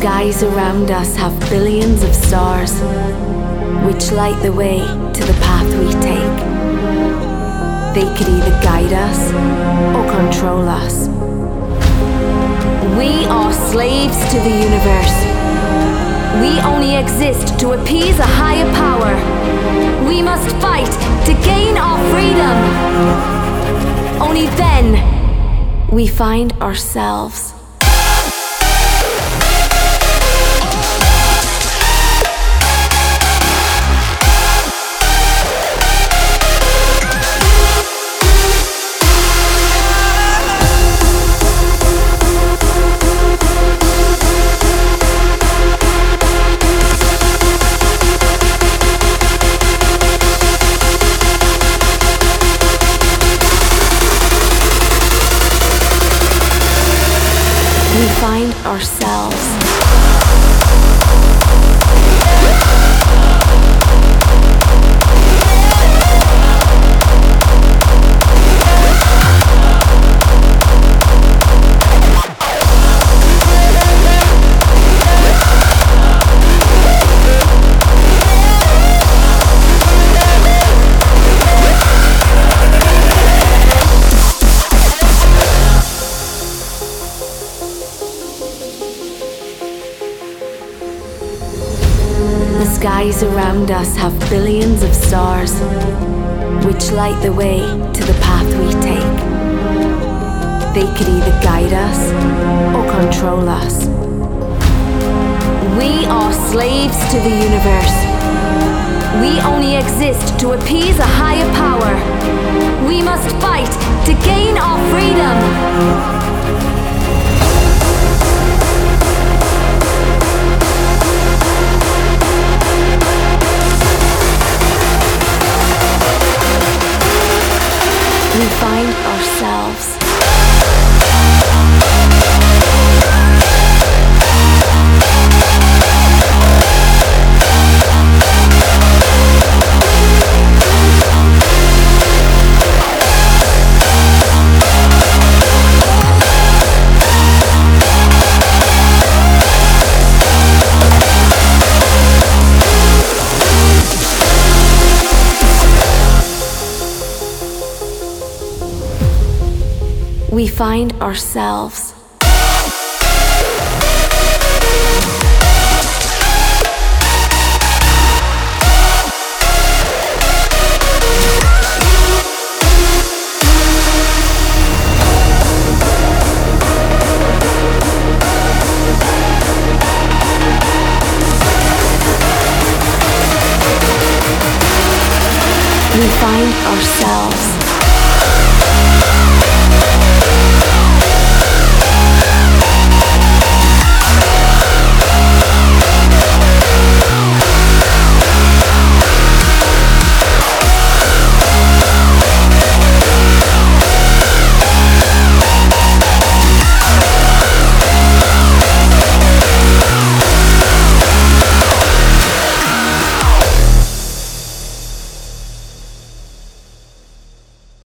skies around us have billions of stars, which light the way to the path we take. They could either guide us or control us. We are slaves to the universe. We only exist to appease a higher power. We must fight to gain our freedom. Only then we find ourselves. We find ourselves. The skies around us have billions of stars, which light the way to the path we take. They could either guide us or control us. We are slaves to the universe. We only exist to appease a higher power. We must fight to gain our freedom. We find ourselves. We find ourselves. We find ourselves.